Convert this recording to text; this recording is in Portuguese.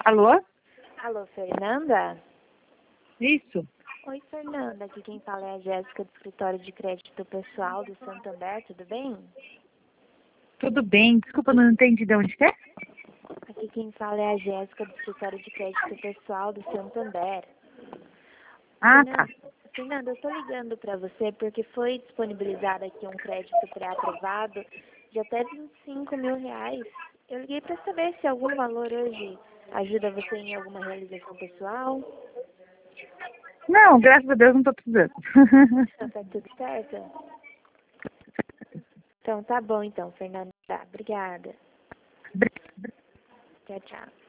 Alô? Alô, Fernanda? Isso. Oi, Fernanda. Aqui quem fala é a Jéssica do Escritório de Crédito Pessoal do Santander, tudo bem? Tudo bem? Desculpa, não entendi de onde que é? Aqui quem fala é a Jéssica do Escritório de Crédito Pessoal do Santander. Ah, tá. Fernanda, eu estou ligando para você porque foi disponibilizado aqui um crédito pré-aprovado de até R$ 25.000. Eu liguei para saber se algum valor hoje ajuda você em alguma realização pessoal. Não, graças a Deus não tô precisando. Tá tudo certo? Então tá bom então, Fernanda. Obrigada. Tchau, tchau.